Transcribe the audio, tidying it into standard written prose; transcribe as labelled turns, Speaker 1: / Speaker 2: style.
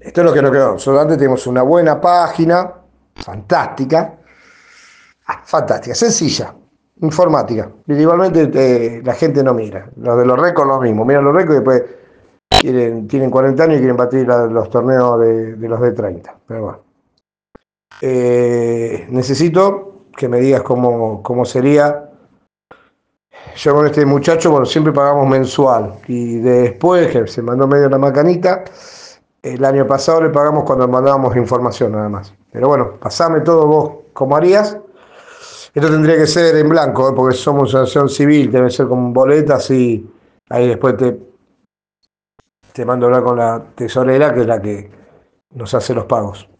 Speaker 1: Esto es lo que nos quedó. Nosotros antes tenemos una buena página, fantástica, fantástica, sencilla, informática. Igualmente la gente no mira. Los de los récords lo mismo. Miran los récords y después tienen 40 años y quieren batir los torneos de los de 30. Pero bueno. Necesito que me digas cómo sería. Yo con este muchacho, bueno, siempre pagamos mensual. Y después que se mandó medio la macanita, el año pasado le pagamos cuando mandábamos información nada más. Pero bueno, pasame todo vos como harías. Esto tendría que ser en blanco, porque somos una asociación civil, debe ser con boletas y ahí después te mando a hablar con la tesorera, que es la que nos hace los pagos.